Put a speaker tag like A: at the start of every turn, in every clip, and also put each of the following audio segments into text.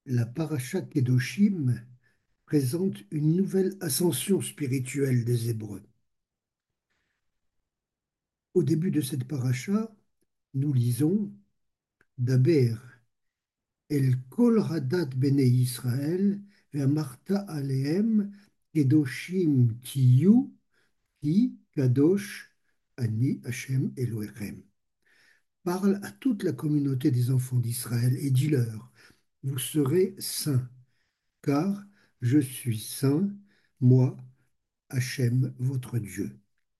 A: La paracha Kedoshim présente une nouvelle ascension spirituelle des Hébreux. Au début de cette paracha, nous lisons Daber el kol hadat bnei Israël ve'amarta alehem kedoshim tiyu ki kadosh ani Hashem Elohechem. Parle à toute la communauté des enfants d'Israël et dis-leur, vous serez saints, car je suis saint, moi, Hachem, votre Dieu.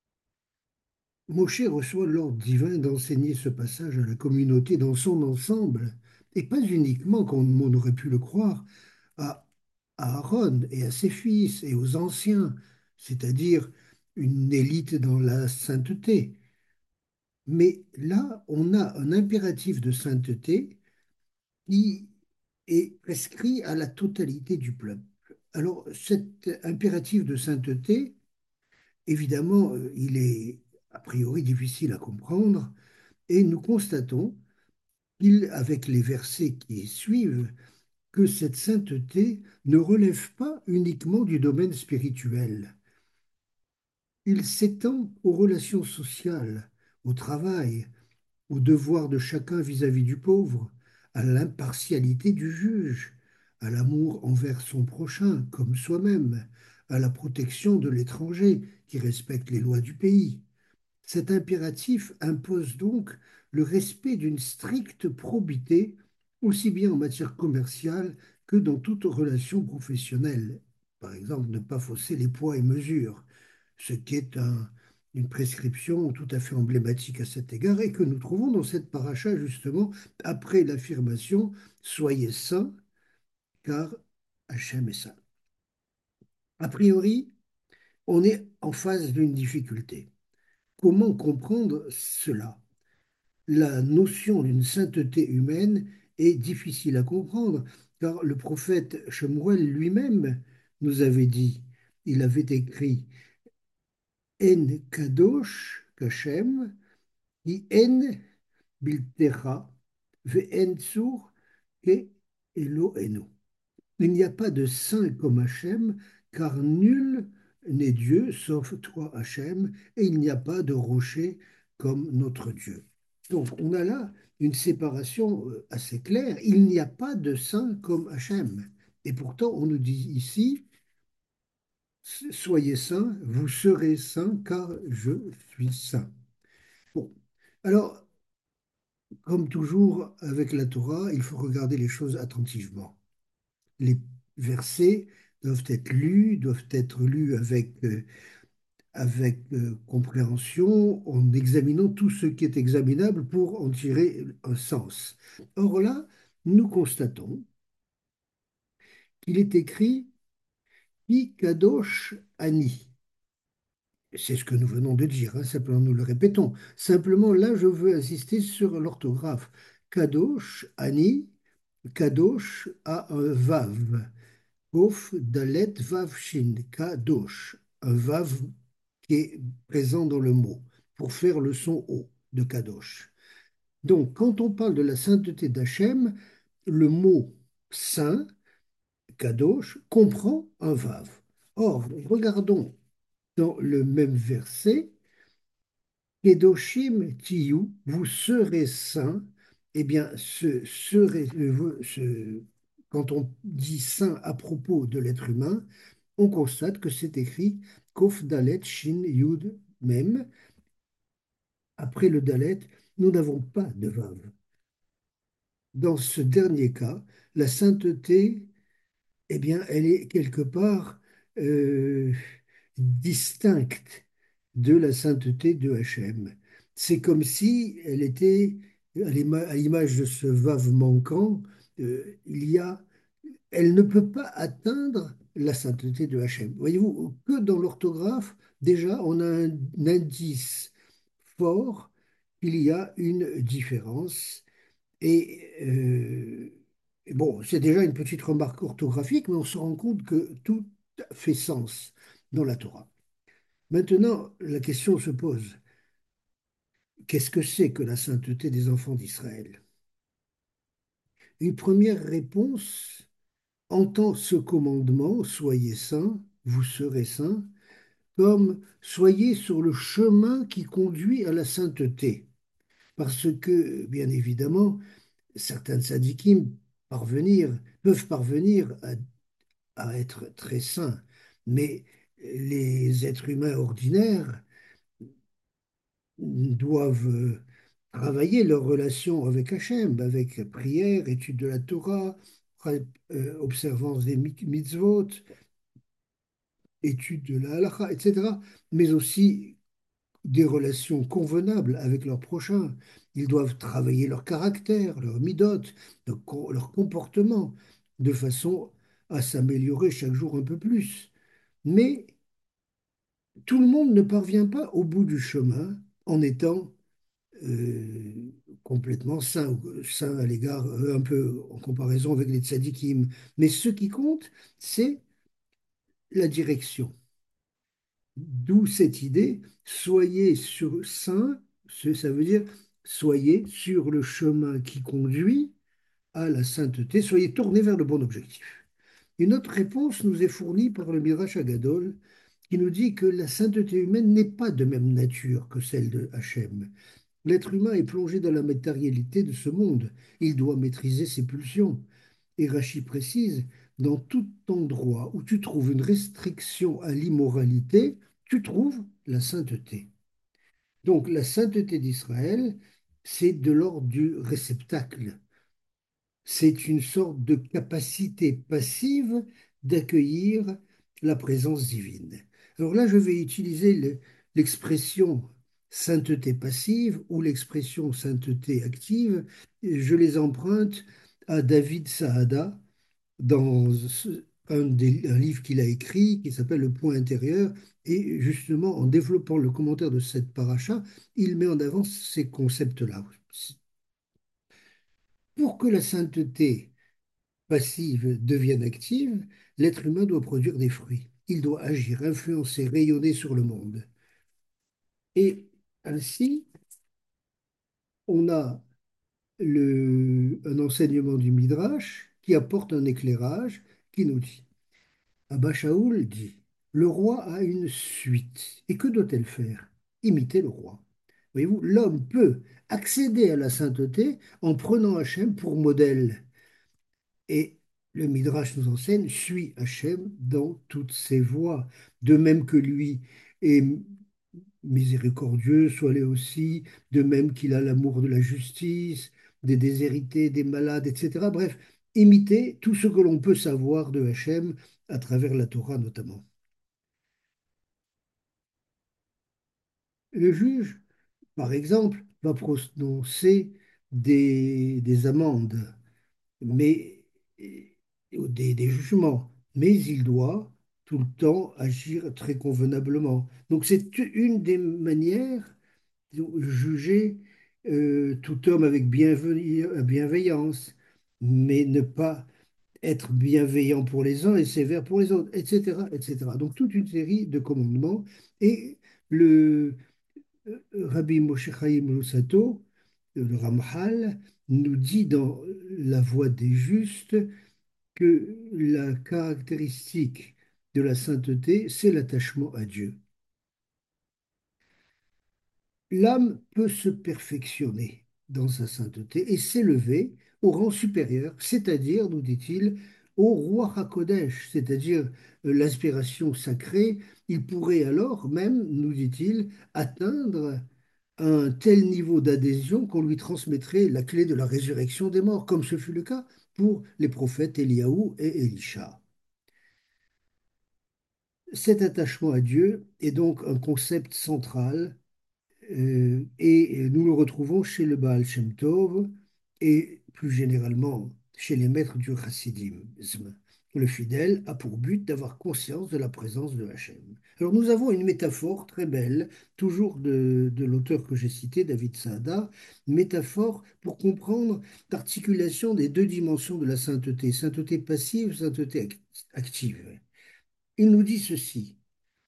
A: Moshe reçoit l'ordre divin d'enseigner ce passage à la communauté dans son ensemble, et pas uniquement, comme on aurait pu le croire, à Aaron et à ses fils et aux anciens, c'est-à-dire une élite dans la sainteté. Mais là, on a un impératif de sainteté qui est prescrit à la totalité du peuple. Alors, cet impératif de sainteté, évidemment, il est a priori difficile à comprendre et nous constatons avec les versets qui suivent, que cette sainteté ne relève pas uniquement du domaine spirituel. Il s'étend aux relations sociales, au travail, au devoir de chacun vis-à-vis du pauvre, à l'impartialité du juge, à l'amour envers son prochain comme soi-même, à la protection de l'étranger qui respecte les lois du pays. Cet impératif impose donc le respect d'une stricte probité, aussi bien en matière commerciale que dans toute relation professionnelle. Par exemple, ne pas fausser les poids et mesures, ce qui est une prescription tout à fait emblématique à cet égard et que nous trouvons dans cette paracha justement après l'affirmation Soyez saints, car Hachem est saint. A priori, on est en face d'une difficulté. Comment comprendre cela? La notion d'une sainteté humaine est difficile à comprendre, car le prophète Shemuel lui-même nous avait dit, il avait écrit En kadosh kashem, ki en biltecha, ve en tsur ke Elohenu. Il n'y a pas de saint comme Hachem, car nul n'est Dieu sauf toi, Hachem, et il n'y a pas de rocher comme notre Dieu. Donc on a là une séparation assez claire. Il n'y a pas de saint comme Hachem. Et pourtant, on nous dit ici, soyez saints, vous serez saints, car je suis saint. Bon, alors, comme toujours avec la Torah, il faut regarder les choses attentivement. Les versets doivent être lus avec compréhension, en examinant tout ce qui est examinable pour en tirer un sens. Or là, nous constatons qu'il est écrit Pi Kadosh Ani. C'est ce que nous venons de dire, hein, simplement nous le répétons. Simplement, là, je veux insister sur l'orthographe. Kadosh Ani, Kadosh a un vav. Kof, Dalet, Vav, Shin, Kadosh, un Vav qui est présent dans le mot, pour faire le son O de Kadosh. Donc, quand on parle de la sainteté d'Hachem, le mot saint, Kadosh, comprend un Vav. Or, regardons dans le même verset, Kedoshim Tiyu, vous serez saints. Eh bien, quand on dit saint à propos de l'être humain, on constate que c'est écrit Kof Dalet Shin Yud Mem. Après le Dalet, nous n'avons pas de Vav. Dans ce dernier cas, la sainteté, eh bien, elle est quelque part euh, distincte de la sainteté de Hachem. C'est comme si elle était, à l'image de ce Vav manquant, il y a elle ne peut pas atteindre la sainteté de Hachem. Voyez-vous, que dans l'orthographe, déjà, on a un indice fort qu'il y a une différence. Et bon, c'est déjà une petite remarque orthographique, mais on se rend compte que tout fait sens dans la Torah. Maintenant, la question se pose, qu'est-ce que c'est que la sainteté des enfants d'Israël? Une première réponse entend ce commandement, soyez saints, vous serez saints, comme soyez sur le chemin qui conduit à la sainteté. Parce que, bien évidemment, certains tzadikim peuvent parvenir à être très saints, mais les êtres humains ordinaires doivent travailler leur relation avec Hachem, avec prière, étude de la Torah, observance des mitzvot, étude de la halakha, etc., mais aussi des relations convenables avec leurs prochains. Ils doivent travailler leur caractère, leur midot, leur comportement, de façon à s'améliorer chaque jour un peu plus. Mais tout le monde ne parvient pas au bout du chemin en étant euh, complètement saint, saint à l'égard, un peu en comparaison avec les tzadikim. Mais ce qui compte, c'est la direction. D'où cette idée, soyez sur saint, ça veut dire soyez sur le chemin qui conduit à la sainteté, soyez tournés vers le bon objectif. Une autre réponse nous est fournie par le Midrash Agadol, qui nous dit que la sainteté humaine n'est pas de même nature que celle de Hachem. L'être humain est plongé dans la matérialité de ce monde. Il doit maîtriser ses pulsions. Et Rachi précise, dans tout endroit où tu trouves une restriction à l'immoralité, tu trouves la sainteté. Donc la sainteté d'Israël, c'est de l'ordre du réceptacle. C'est une sorte de capacité passive d'accueillir la présence divine. Alors là, je vais utiliser l'expression sainteté passive ou l'expression sainteté active. Je les emprunte à David Saada dans un livre qu'il a écrit qui s'appelle Le Point intérieur. Et justement, en développant le commentaire de cette paracha, il met en avant ces concepts-là. Pour que la sainteté passive devienne active, l'être humain doit produire des fruits. Il doit agir, influencer, rayonner sur le monde. Et ainsi, on a un enseignement du Midrash qui apporte un éclairage qui nous dit, Abba Shaoul dit, le roi a une suite. Et que doit-elle faire? Imiter le roi. Voyez-vous, l'homme peut accéder à la sainteté en prenant Hachem pour modèle. Et le Midrash nous enseigne, suis Hachem dans toutes ses voies, de même que lui est miséricordieux, sois-le aussi, de même qu'il a l'amour de la justice, des déshérités, des malades, etc. Bref, imiter tout ce que l'on peut savoir de Hachem à travers la Torah notamment. Le juge, par exemple, va prononcer des amendes mais des jugements, mais il doit tout le temps agir très convenablement. Donc c'est une des manières de juger tout homme avec bienveillance, mais ne pas être bienveillant pour les uns et sévère pour les autres, etc., etc. Donc toute une série de commandements et le Rabbi Moshe Chaim Lusato, le Ramchal, nous dit dans La Voie des justes que la caractéristique de la sainteté, c'est l'attachement à Dieu. L'âme peut se perfectionner dans sa sainteté et s'élever au rang supérieur, c'est-à-dire, nous dit-il, au roi HaKodesh, c'est-à-dire l'inspiration sacrée. Il pourrait alors même, nous dit-il, atteindre un tel niveau d'adhésion qu'on lui transmettrait la clé de la résurrection des morts, comme ce fut le cas pour les prophètes Éliaou et Élisha. Cet attachement à Dieu est donc un concept central et nous le retrouvons chez le Baal Shem Tov et plus généralement chez les maîtres du chassidisme. Le fidèle a pour but d'avoir conscience de la présence de Hachem. Alors nous avons une métaphore très belle, toujours de l'auteur que j'ai cité, David Saada, métaphore pour comprendre l'articulation des deux dimensions de la sainteté, sainteté passive, sainteté active. Il nous dit ceci.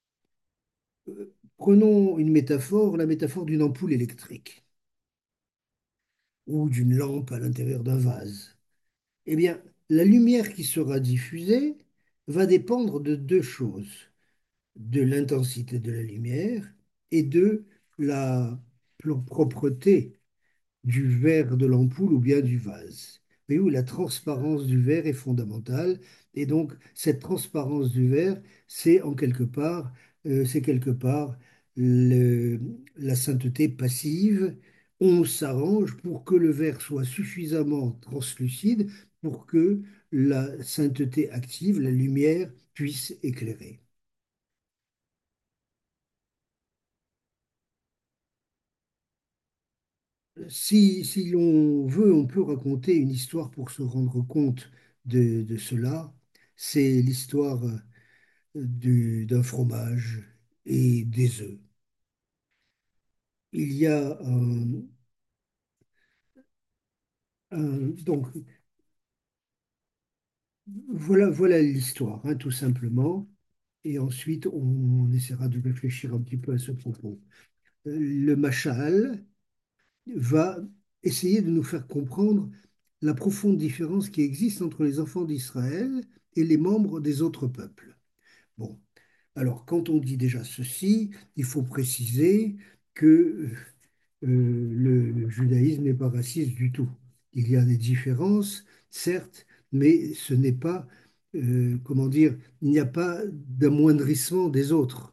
A: Prenons une métaphore, la métaphore d'une ampoule électrique ou d'une lampe à l'intérieur d'un vase. Eh bien, La lumière qui sera diffusée va dépendre de deux choses, de l'intensité de la lumière et de la propreté du verre de l'ampoule ou bien du vase. Mais où la transparence du verre est fondamentale. Et donc, cette transparence du verre, c'est quelque part le- la sainteté passive. On s'arrange pour que le verre soit suffisamment translucide pour que la sainteté active, la lumière, puisse éclairer. Si l'on veut, on peut raconter une histoire pour se rendre compte de cela. C'est l'histoire d'un fromage et des œufs. Il y a donc voilà l'histoire, hein, tout simplement. Et ensuite, on essaiera de réfléchir un petit peu à ce propos. Le Machal va essayer de nous faire comprendre la profonde différence qui existe entre les enfants d'Israël et les membres des autres peuples. Bon, alors quand on dit déjà ceci, il faut préciser que le judaïsme n'est pas raciste du tout. Il y a des différences, certes, mais ce n'est pas, comment dire, il n'y a pas d'amoindrissement des autres.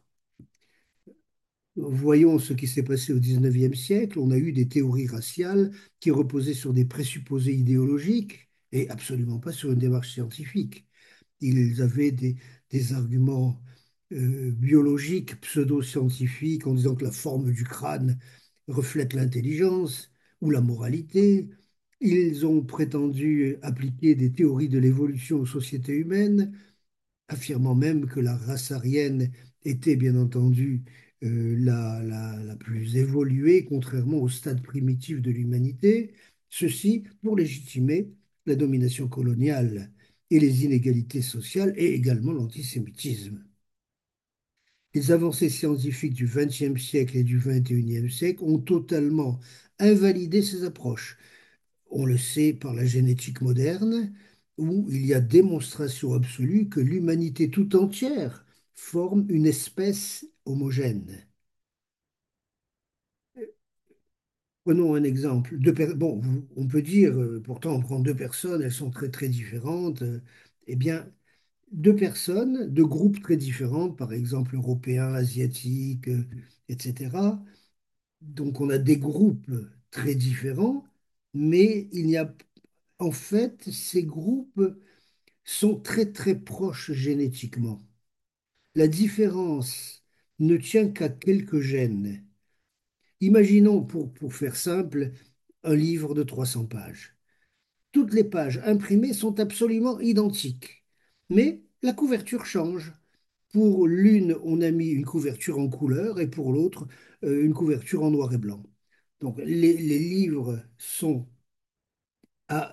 A: Voyons ce qui s'est passé au XIXe siècle. On a eu des théories raciales qui reposaient sur des présupposés idéologiques et absolument pas sur une démarche scientifique. Ils avaient des arguments biologiques, pseudo-scientifiques, en disant que la forme du crâne reflète l'intelligence ou la moralité. Ils ont prétendu appliquer des théories de l'évolution aux sociétés humaines, affirmant même que la race aryenne était bien entendu la plus évoluée, contrairement au stade primitif de l'humanité, ceci pour légitimer la domination coloniale et les inégalités sociales et également l'antisémitisme. Les avancées scientifiques du XXe siècle et du XXIe siècle ont totalement invalidé ces approches. On le sait par la génétique moderne, où il y a démonstration absolue que l'humanité tout entière forme une espèce homogène. Prenons un exemple. Bon, on peut dire, pourtant on prend deux personnes, elles sont très très différentes. Eh bien, deux personnes, deux groupes très différents, par exemple européens, asiatiques, etc. Donc on a des groupes très différents, mais il y a en fait ces groupes sont très très proches génétiquement. La différence ne tient qu'à quelques gènes. Imaginons, pour faire simple, un livre de 300 pages. Toutes les pages imprimées sont absolument identiques, mais la couverture change. Pour l'une, on a mis une couverture en couleur et pour l'autre, une couverture en noir et blanc. Donc les livres sont à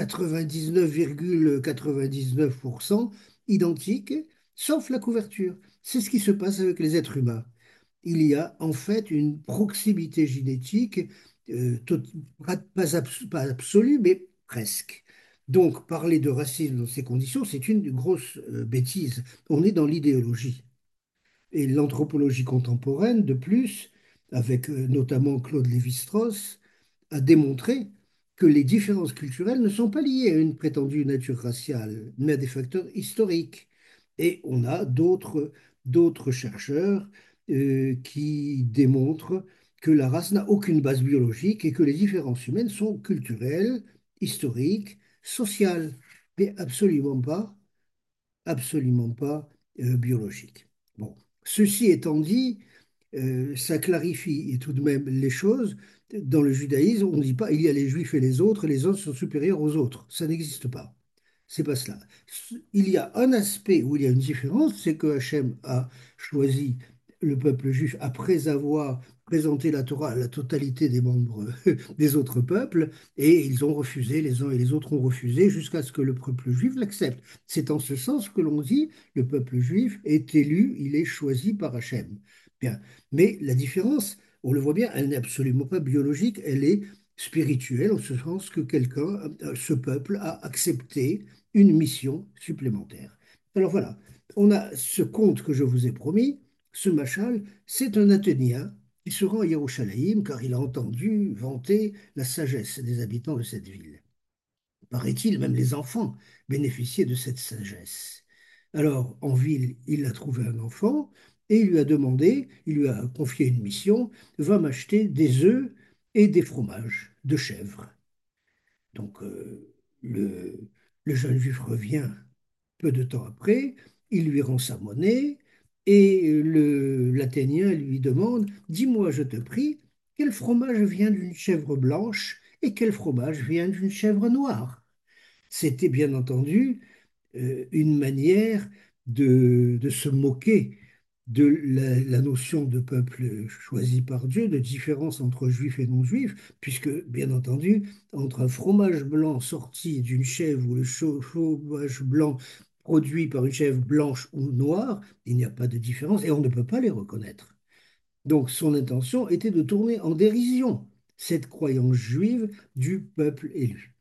A: 99,99% identiques, sauf la couverture. C'est ce qui se passe avec les êtres humains. Il y a en fait une proximité génétique, tot- pas absolue, mais presque. Donc, parler de racisme dans ces conditions, c'est une grosse bêtise. On est dans l'idéologie. Et l'anthropologie contemporaine, de plus, avec notamment Claude Lévi-Strauss, a démontré que les différences culturelles ne sont pas liées à une prétendue nature raciale, mais à des facteurs historiques. Et on a d'autres chercheurs qui démontrent que la race n'a aucune base biologique et que les différences humaines sont culturelles, historiques, sociales, mais absolument pas biologiques. Bon, ceci étant dit, ça clarifie tout de même les choses. Dans le judaïsme, on ne dit pas il y a les juifs et les autres sont supérieurs aux autres. Ça n'existe pas. C'est pas cela. Il y a un aspect où il y a une différence, c'est que Hachem a choisi le peuple juif après avoir présenté la Torah à la totalité des membres des autres peuples, et ils ont refusé, les uns et les autres ont refusé, jusqu'à ce que le peuple juif l'accepte. C'est en ce sens que l'on dit le peuple juif est élu, il est choisi par Hachem. Bien. Mais la différence, on le voit bien, elle n'est absolument pas biologique, elle est spirituel, en ce sens que ce peuple a accepté une mission supplémentaire. Alors voilà, on a ce conte que je vous ai promis, ce Machal, c'est un Athénien qui se rend à Yerushalayim car il a entendu vanter la sagesse des habitants de cette ville. Paraît-il, même les enfants bénéficiaient de cette sagesse. Alors, en ville, il a trouvé un enfant et il lui a demandé, il lui a confié une mission, va m'acheter des œufs et des fromages de chèvre. Donc, le jeune juif revient peu de temps après, il lui rend sa monnaie et l'Athénien lui demande, dis-moi, je te prie, quel fromage vient d'une chèvre blanche et quel fromage vient d'une chèvre noire? C'était bien entendu une manière de se moquer de la notion de peuple choisi par Dieu, de différence entre juifs et non-juifs, puisque, bien entendu, entre un fromage blanc sorti d'une chèvre ou le fromage blanc produit par une chèvre blanche ou noire, il n'y a pas de différence et on ne peut pas les reconnaître. Donc son intention était de tourner en dérision cette croyance juive du peuple élu.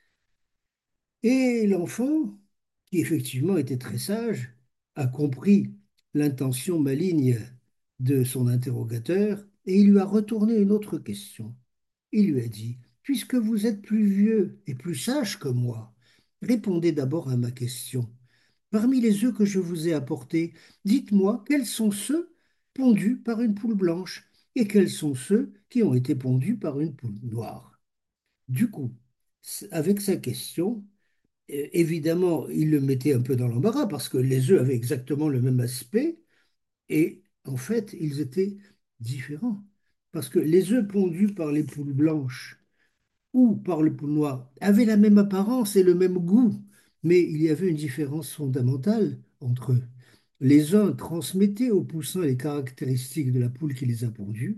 A: Et l'enfant, qui effectivement était très sage, a compris l'intention maligne de son interrogateur et il lui a retourné une autre question. Il lui a dit, puisque vous êtes plus vieux et plus sage que moi, répondez d'abord à ma question. Parmi les œufs que je vous ai apportés, dites-moi quels sont ceux pondus par une poule blanche et quels sont ceux qui ont été pondus par une poule noire. Du coup, avec sa question, évidemment, il le mettait un peu dans l'embarras parce que les œufs avaient exactement le même aspect et en fait, ils étaient différents. Parce que les œufs pondus par les poules blanches ou par le poule noir avaient la même apparence et le même goût, mais il y avait une différence fondamentale entre eux. Les uns transmettaient aux poussins les caractéristiques de la poule qui les a pondus,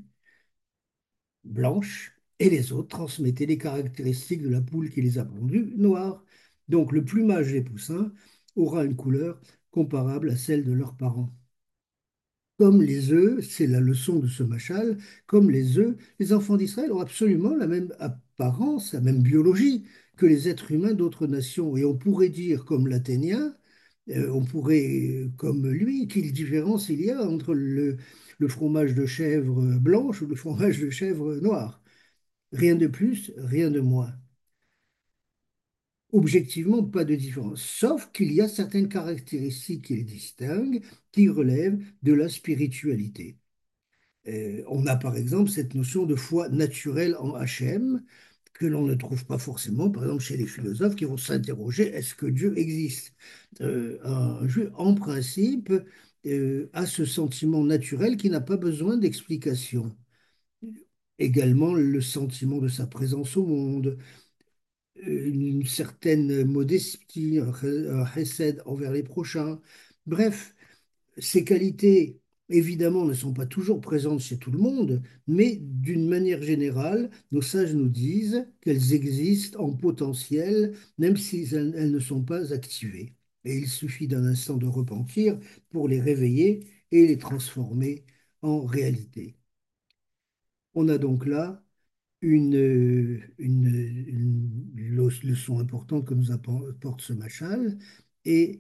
A: blanches, et les autres transmettaient les caractéristiques de la poule qui les a pondues, noires. Donc le plumage des poussins aura une couleur comparable à celle de leurs parents. Comme les œufs, c'est la leçon de ce machal, comme les œufs, les enfants d'Israël ont absolument la même apparence, la même biologie que les êtres humains d'autres nations. Et on pourrait dire, comme l'Athénien, on pourrait, comme lui, quelle différence il y a entre le fromage de chèvre blanche ou le fromage de chèvre noir. Rien de plus, rien de moins. Objectivement, pas de différence, sauf qu'il y a certaines caractéristiques qui les distinguent, qui relèvent de la spiritualité. On a par exemple cette notion de foi naturelle en Hachem, que l'on ne trouve pas forcément, par exemple, chez les philosophes qui vont s'interroger, est-ce que Dieu existe? Un Juif, en principe, a ce sentiment naturel qui n'a pas besoin d'explication. Également le sentiment de sa présence au monde, une certaine modestie, un chesed envers les prochains. Bref, ces qualités, évidemment, ne sont pas toujours présentes chez tout le monde, mais d'une manière générale, nos sages nous disent qu'elles existent en potentiel, même si elles ne sont pas activées. Et il suffit d'un instant de repentir pour les réveiller et les transformer en réalité. On a donc là leçon importante que nous apporte ce Machal. Et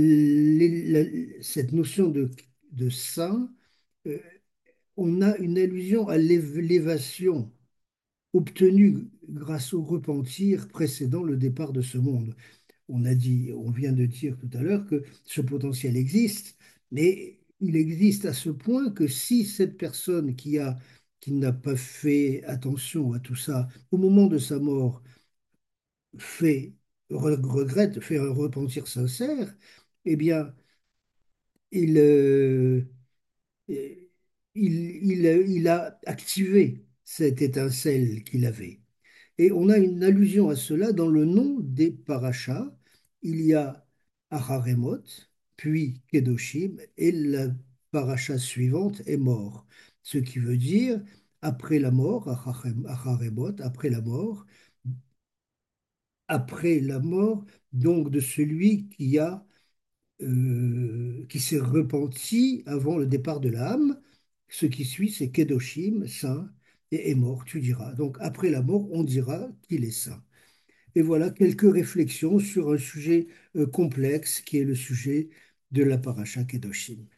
A: cette notion de saint, euh, on a une allusion à l'élévation obtenue grâce au repentir précédant le départ de ce monde. On vient de dire tout à l'heure que ce potentiel existe, mais il existe à ce point que si cette personne qui n'a pas fait attention à tout ça, au moment de sa mort, fait, regrette, fait un repentir sincère, eh bien, il, il, il a activé cette étincelle qu'il avait. Et on a une allusion à cela dans le nom des parachas. Il y a Acharemot, puis Kedoshim, et la paracha suivante est mort. Ce qui veut dire après la mort, Acharemot, après la mort, donc de celui qui s'est repenti avant le départ de l'âme. Ce qui suit, c'est Kedoshim, saint, et est mort, tu diras. Donc après la mort, on dira qu'il est saint. Et voilà quelques réflexions sur un sujet complexe qui est le sujet de la paracha Kedoshim.